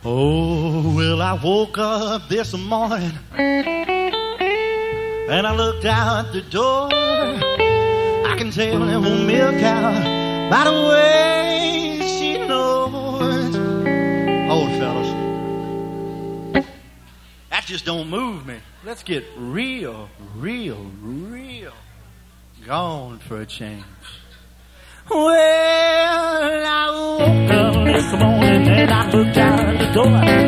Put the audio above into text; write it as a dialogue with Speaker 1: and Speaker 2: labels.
Speaker 1: Oh, well, I woke up this morning and I looked out the door. I can tell that old milk cow by the way she knows. Hold, fellas. That just don't move me. Let's get real gone for a change. Well, I woke up this morning and I looked out the door.